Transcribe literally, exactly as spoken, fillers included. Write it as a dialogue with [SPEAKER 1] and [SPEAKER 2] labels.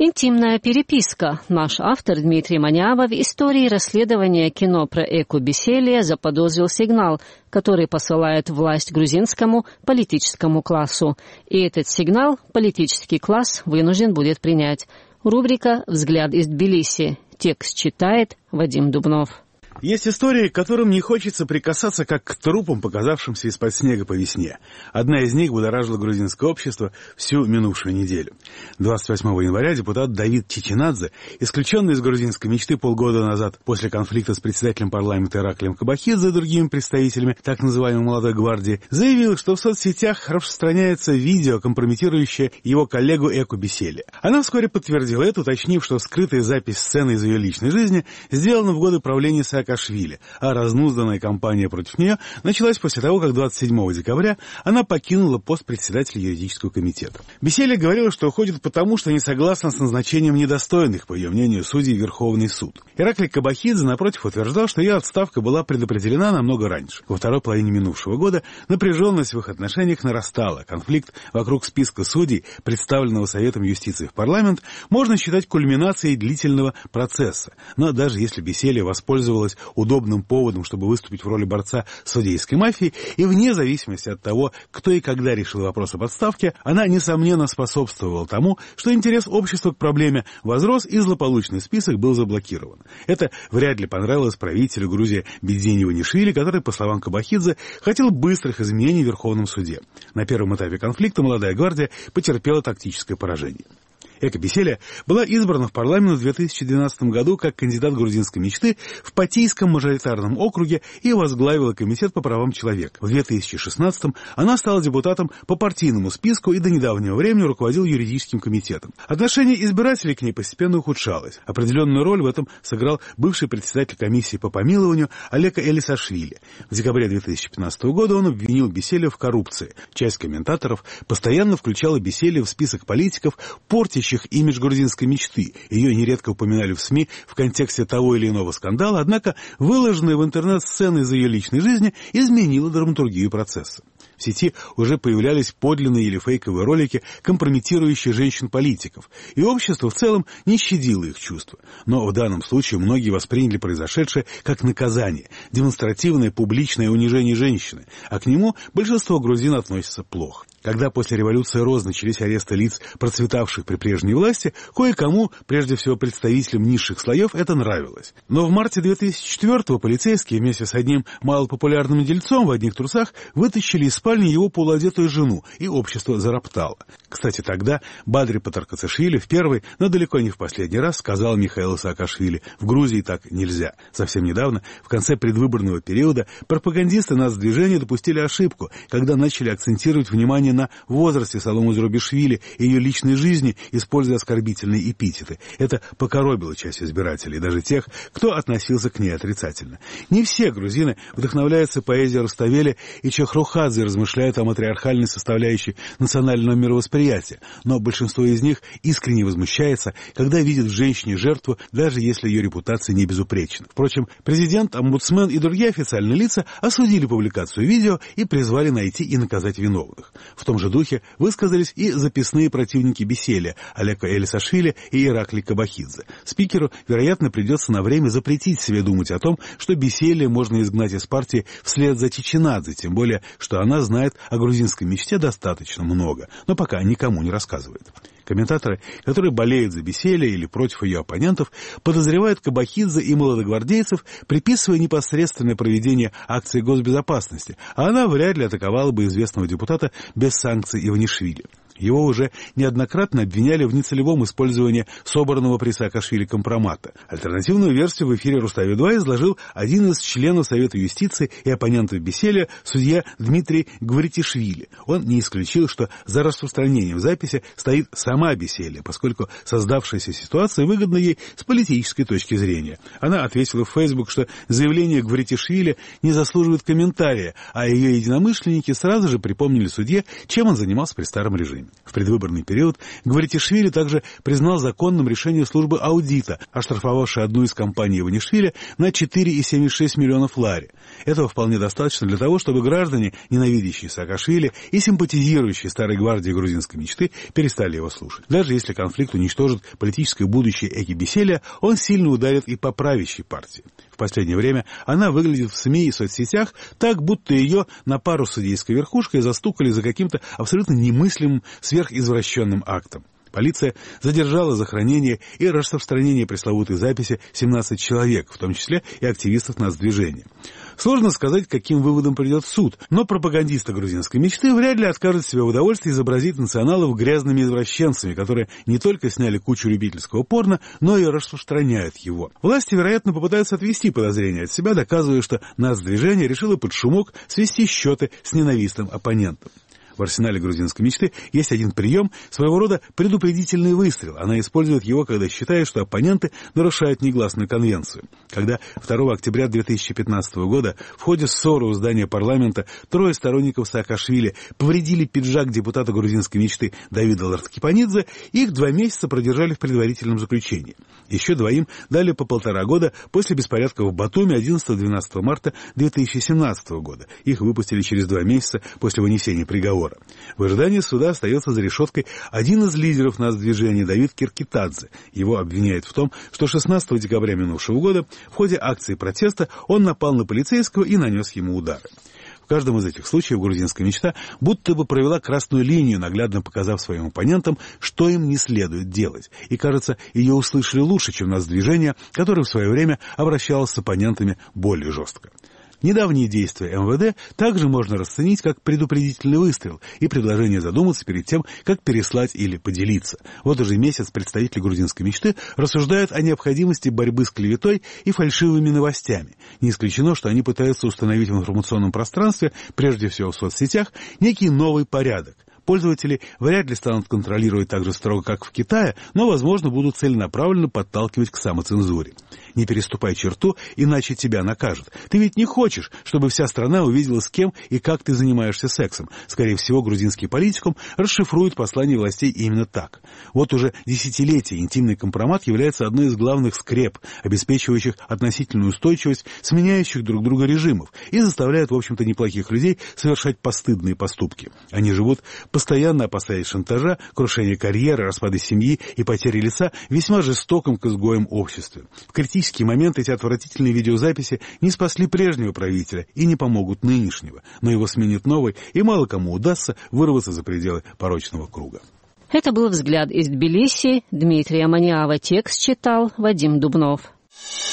[SPEAKER 1] Интимная переписка. Наш автор Дмитрий Манява в истории расследования кино про Эку Беселия заподозрил сигнал, который посылает власть грузинскому политическому классу. И этот сигнал политический класс вынужден будет принять. Рубрика «Взгляд из Тбилиси». Текст читает Вадим Дубнов.
[SPEAKER 2] Есть истории, к которым не хочется прикасаться, как к трупам, показавшимся из-под снега по весне. Одна из них будоражила грузинское общество всю минувшую неделю. двадцать восьмого января депутат Давид Чичинадзе, исключенный из грузинской мечты полгода назад после конфликта с председателем парламента Ираклием Кабахидзе и другими представителями так называемой «молодой гвардии», заявил, что в соцсетях распространяется видео, компрометирующее его коллегу Эку Беселия. Она вскоре подтвердила это, уточнив, что скрытая запись сцены из ее личной жизни сделана в годы правления Саакашвили, а разнузданная кампания против нее началась после того, как двадцать седьмого декабря она покинула пост председателя юридического комитета. Беселия говорила, что уходит потому, что не согласна с назначением недостойных, по ее мнению, судей в Верховный суд. Ираклий Кабахидзе, напротив, утверждал, что ее отставка была предопределена намного раньше. Во второй половине минувшего года напряженность в их отношениях нарастала. Конфликт вокруг списка судей, представленного Советом юстиции в парламент, можно считать кульминацией длительного процесса. Но даже если Беселия воспользовалась удобным поводом, чтобы выступить в роли борца с судейской мафией, и вне зависимости от того, кто и когда решил вопрос об отставке, она, несомненно, способствовала тому, что интерес общества к проблеме возрос и злополучный список был заблокирован. Это вряд ли понравилось правителю Грузии Бедзини Иванишвили, который, по словам Кабахидзе, хотел быстрых изменений в Верховном суде. На первом этапе конфликта «Молодая гвардия» потерпела тактическое поражение. Эка Беселия была избрана в парламент в две тысячи двенадцатом году как кандидат грузинской мечты в Патийском мажоритарном округе и возглавила комитет по правам человека. В две тысячи шестнадцатом она стала депутатом по партийному списку и до недавнего времени руководила юридическим комитетом. Отношение избирателей к ней постепенно ухудшалось. Определенную роль в этом сыграл бывший председатель комиссии по помилованию Олег Элисашвили. В декабре две тысячи пятнадцатого года он обвинил Беселию в коррупции. Часть комментаторов постоянно включала Беселию в список политиков, портящих имидж грузинской мечты. Ее нередко упоминали в СМИ в контексте того или иного скандала, однако выложенная в интернет сцены из ее личной жизни изменила драматургию процесса. В сети уже появлялись подлинные или фейковые ролики, компрометирующие женщин-политиков, и общество в целом не щадило их чувства. Но в данном случае многие восприняли произошедшее как наказание, демонстративное публичное унижение женщины, а к нему большинство грузин относятся плохо. Когда после революции Роз начались аресты лиц, процветавших при прежней власти, кое-кому, прежде всего представителям низших слоев, это нравилось. Но в марте две тысячи четвёртого полицейские вместе с одним малопопулярным дельцом в одних трусах вытащили из спальни его полуодетую жену, и общество зароптало. Кстати, тогда Бадри Патаркацишвили в первый, но далеко не в последний раз сказал Михаилу Саакашвили: «В Грузии так нельзя». Совсем недавно, в конце предвыборного периода, пропагандисты нацдвижения допустили ошибку, когда начали акцентировать внимание на возрасте Салому Зурабишвили и ее личной жизни, используя оскорбительные эпитеты. Это покоробило часть избирателей, даже тех, кто относился к ней отрицательно. Не все грузины вдохновляются поэзией Руставели и Чахрухадзе, размышляют о матриархальной составляющей национального мировосприятия, но большинство из них искренне возмущается, когда видят в женщине жертву, даже если ее репутация не безупречна. Впрочем, президент, омбудсмен и другие официальные лица осудили публикацию видео и призвали найти и наказать виновных. В том же духе высказались и записные противники Беселия Олег Элисашвили и Ираклий Кабахидзе. Спикеру, вероятно, придется на время запретить себе думать о том, что Беселия можно изгнать из партии вслед за Чичинадзе, тем более, что она знает о грузинской мечте достаточно много, но пока никому не рассказывает. Комментаторы, которые болеют за Беселия или против ее оппонентов, подозревают Кабахидзе и молодогвардейцев, приписывая непосредственное проведение акции госбезопасности, а она вряд ли атаковала бы известного депутата без санкций Иванишвили. Его уже неоднократно обвиняли в нецелевом использовании собранного при Саакашвили компромата. Альтернативную версию в эфире Рустави-два изложил один из членов Совета юстиции и оппонентов Беселия, судья Дмитрий Гвритишвили. Он не исключил, что за распространением записи стоит сама Беселия, поскольку создавшаяся ситуация выгодна ей с политической точки зрения. Она ответила в Facebook, что заявление Гвритишвили не заслуживает комментария, а ее единомышленники сразу же припомнили судье, чем он занимался при старом режиме. учреждениями. В предвыборный период Гвардишвили также признал законным решение службы аудита, оштрафовавшей одну из компаний Иванишвили на четыре целых семьдесят шесть миллионов лари. Этого вполне достаточно для того, чтобы граждане, ненавидящие Саакашвили и симпатизирующие старой гвардии грузинской мечты, перестали его слушать. Даже если конфликт уничтожит политическое будущее Экибиселия, он сильно ударит и по правящей партии. В последнее время она выглядит в СМИ и соцсетях так, будто ее на пару с судейской верхушкой застукали за каким-то абсолютно немыслимым сверхизвращенным актом. Полиция задержала за хранение и распространение пресловутой записи семнадцать человек, в том числе и активистов нацдвижения. Сложно сказать, каким выводом придет суд, но пропагандисты грузинской мечты вряд ли откажут себе в удовольствии изобразить националов грязными извращенцами, которые не только сняли кучу любительского порно, но и распространяют его. Власти, вероятно, попытаются отвести подозрения от себя, доказывая, что нацдвижение решило под шумок свести счеты с ненавистным оппонентом. В арсенале грузинской мечты есть один прием, своего рода предупредительный выстрел. Она использует его, когда считает, что оппоненты нарушают негласную конвенцию. Когда второго октября две тысячи пятнадцатого года в ходе ссоры у здания парламента трое сторонников Саакашвили повредили пиджак депутата грузинской мечты Давида Ларткипанидзе, их два месяца продержали в предварительном заключении. Еще двоим дали по полтора года после беспорядков в Батуми одиннадцатого-двенадцатого марта две тысячи семнадцатого года. Их выпустили через два месяца после вынесения приговора. В ожидании суда остается за решеткой один из лидеров нацдвижения Давид Киркитадзе. Его обвиняют в том, что шестнадцатого декабря минувшего года в ходе акции протеста он напал на полицейского и нанес ему удары. В каждом из этих случаев грузинская мечта будто бы провела красную линию, наглядно показав своим оппонентам, что им не следует делать. И, кажется, ее услышали лучше, чем нацдвижение, которое в свое время обращалось с оппонентами более жестко. Недавние действия эм вэ дэ также можно расценить как предупредительный выстрел и предложение задуматься перед тем, как переслать или поделиться. Вот уже месяц представители грузинской мечты рассуждают о необходимости борьбы с клеветой и фальшивыми новостями. Не исключено, что они пытаются установить в информационном пространстве, прежде всего в соцсетях, некий новый порядок. Пользователи вряд ли станут контролировать так же строго, как в Китае, но, возможно, будут целенаправленно подталкивать к самоцензуре. Не переступай черту, иначе тебя накажут. Ты ведь не хочешь, чтобы вся страна увидела, с кем и как ты занимаешься сексом. Скорее всего, грузинский политикум расшифрует послание властей именно так. Вот уже десятилетия интимный компромат является одной из главных скреп, обеспечивающих относительную устойчивость сменяющих друг друга режимов и заставляет, в общем-то, неплохих людей совершать постыдные поступки. Они живут постоянно опасаясь шантажа, крушения карьеры, распада семьи и потери лица в весьма жестоком к изгоям обществе. В критический момент эти отвратительные видеозаписи не спасли прежнего правителя и не помогут нынешнего, но его сменит новый, и мало кому удастся вырваться за пределы порочного круга.
[SPEAKER 1] Это был «Взгляд из Тбилиси». Дмитрия Маниава текст читал Вадим Дубнов.